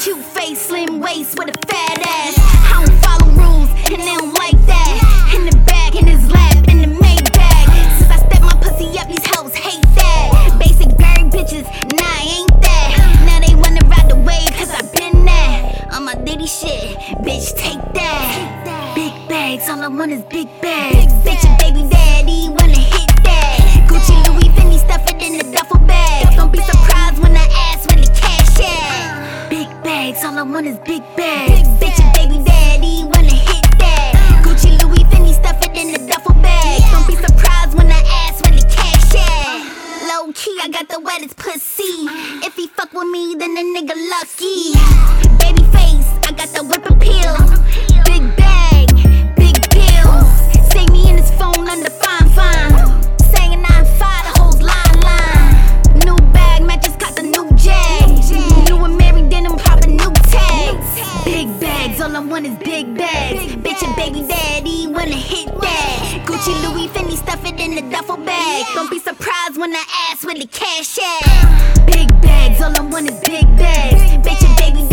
Cute face, slim waist with a fat ass. I don't follow rules, and they don't like that. In the back, in his lap, in the Maybach. Since I stepped my pussy up, these hoes hate that. Basic bird bitches, nah, I ain't that. Now they wanna ride the wave, cause I been that. On my ditty shit, bitch, take that. Big bags, all I want is big bags. Bitch, your baby daddy wanna hit that. Gucci, Louis, Fendi, stuff it in the duffel bag. Don't be surprised when I ask where the cash at. Big bags, all I want is big bags. Bitch, your baby daddy wanna hit that. Gucci, Louis, Fendi, stuff it in the duffel bag. Don't be surprised when I ask where the cash at. Low key, I got the wettest pussy. If he fuck with me, then the nigga lucky. Baby face, I got the whip appeal. Big bag, big bills. Save me in his phone under fine. Saying 9-5, the hoes line. New bag, matches caught the new jag. New and married, denim, pop a new tags. Big bags, all I want is big bags. Bitch, your baby daddy wanna hit that. Gucci, Louis, Fendi, stuff it in the duffel bag. Don't be surprised when I ask where the cash at. Big bags, all I want is big bags. Bitch, your baby